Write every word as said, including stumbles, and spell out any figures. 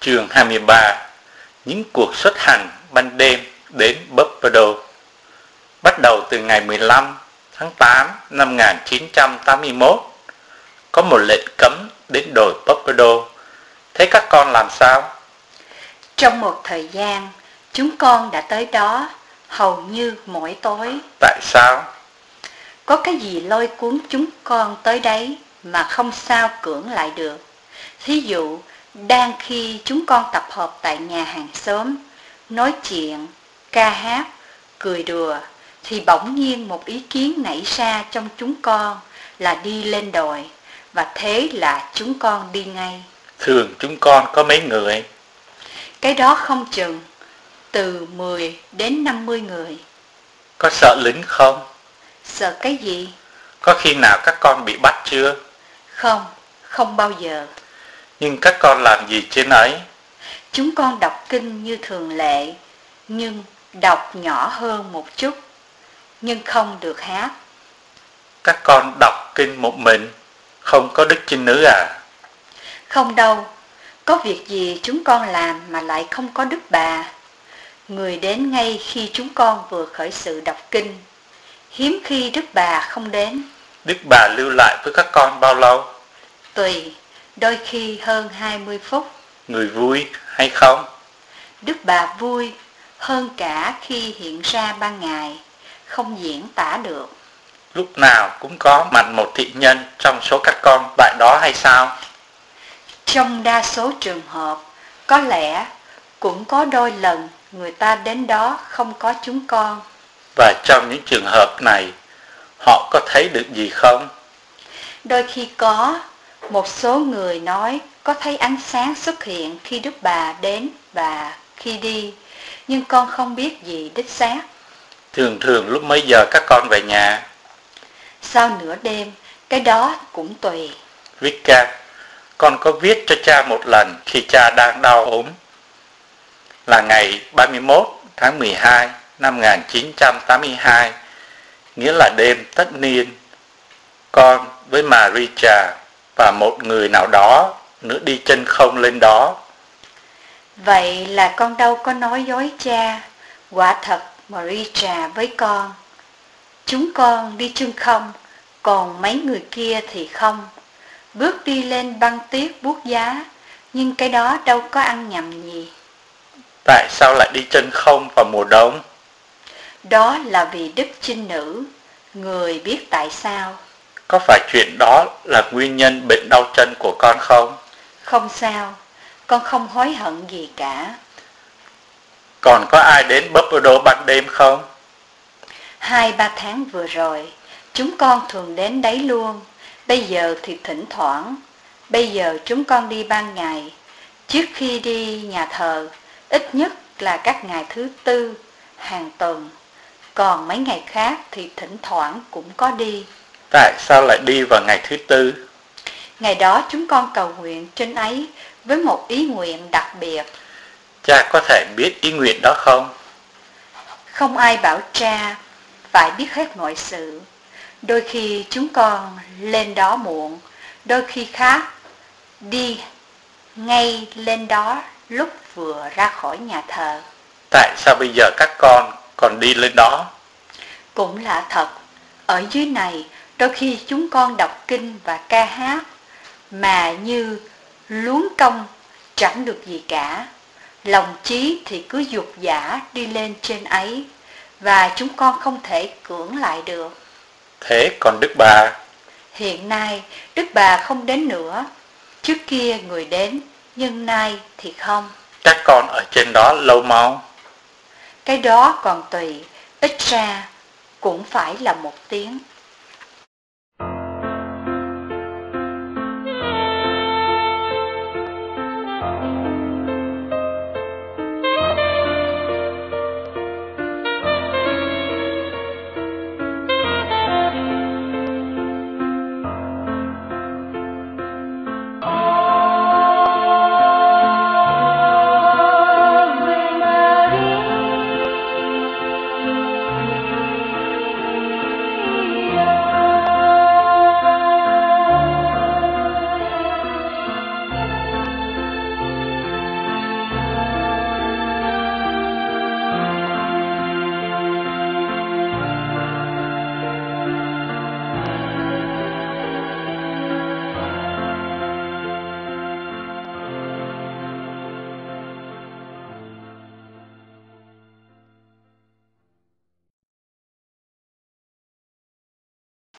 Chương hai mươi ba. Những cuộc xuất hành ban đêm đến Buffalo. Bắt đầu từ ngày mười lăm tháng tám năm một nghìn chín trăm tám mươi mốt, có một lệnh cấm đến đồi Buffalo. Thế các con làm sao? Trong một thời gian, chúng con đã tới đó hầu như mỗi tối. Tại sao? Có cái gì lôi cuốn chúng con tới đấy mà không sao cưỡng lại được. Thí dụ, đang khi chúng con tập hợp tại nhà hàng xóm, nói chuyện, ca hát, cười đùa, thì bỗng nhiên một ý kiến nảy ra trong chúng con là đi lên đồi, và thế là chúng con đi ngay. Thường chúng con có mấy người? Cái đó không chừng, từ mười đến năm mươi người. Có sợ lính không? Sợ cái gì? Có khi nào các con bị bắt chưa? Không, không bao giờ. Nhưng các con làm gì trên ấy? Chúng con đọc kinh như thường lệ, nhưng đọc nhỏ hơn một chút, nhưng không được hát. Các con đọc kinh một mình, không có đức trinh nữ à? Không đâu, có việc gì chúng con làm mà lại không có Đức Bà. Người đến ngay khi chúng con vừa khởi sự đọc kinh, hiếm khi Đức Bà không đến. Đức Bà lưu lại với các con bao lâu? Tùy, đôi khi hơn hai mươi phút. Người vui hay không? Đức Bà vui hơn cả khi hiện ra ban ngày, không diễn tả được. Lúc nào cũng có mặt một thị nhân trong số các con tại đó hay sao? Trong đa số trường hợp, có lẽ cũng có đôi lần người ta đến đó không có chúng con. Và trong những trường hợp này, họ có thấy được gì không? Đôi khi có, một số người nói có thấy ánh sáng xuất hiện khi Đức Bà đến và khi đi, nhưng con không biết gì đích xác. Thường thường lúc mấy giờ các con về nhà? Sau nửa đêm, cái đó cũng tùy. Vika, con có viết cho cha một lần khi cha đang đau ốm. Là ngày ba mươi mốt tháng mười hai năm một nghìn chín trăm tám mươi hai, nghĩa là đêm tất niên. Con với Maricha và một người nào đó nữa đi chân không lên đó. Vậy là con đâu có nói dối cha. Quả thật Maricha với con. Chúng con đi chân không, còn mấy người kia thì không. Bước đi lên băng tuyết buốt giá, nhưng cái đó đâu có ăn nhầm gì. Tại sao lại đi chân không vào mùa đông? Đó là vì đức trinh nữ. Người biết tại sao? Có phải chuyện đó là nguyên nhân bệnh đau chân của con không? Không sao, con không hối hận gì cả. Còn có ai đến Buffalo ban đêm không? Hai ba tháng vừa rồi, chúng con thường đến đấy luôn. Bây giờ thì thỉnh thoảng. Bây giờ chúng con đi ban ngày. Trước khi đi nhà thờ, ít nhất là các ngày thứ tư, hàng tuần. Còn mấy ngày khác thì thỉnh thoảng cũng có đi. Tại sao lại đi vào ngày thứ tư? Ngày đó chúng con cầu nguyện trên ấy với một ý nguyện đặc biệt. Cha có thể biết ý nguyện đó không? Không ai bảo cha phải biết hết mọi sự. Đôi khi chúng con lên đó muộn, đôi khi khác đi ngay lên đó lúc vừa ra khỏi nhà thờ. Tại sao bây giờ các con còn đi lên đó? Cũng lạ thật, ở dưới này đôi khi chúng con đọc kinh và ca hát, mà như luống công chẳng được gì cả. Lòng trí thì cứ dục dã đi lên trên ấy, và chúng con không thể cưỡng lại được. Thế còn Đức Bà? Hiện nay Đức Bà không đến nữa. Trước kia người đến, nhưng nay thì không. Các con ở trên đó lâu mau? Cái đó còn tùy, ít ra cũng phải là một tiếng.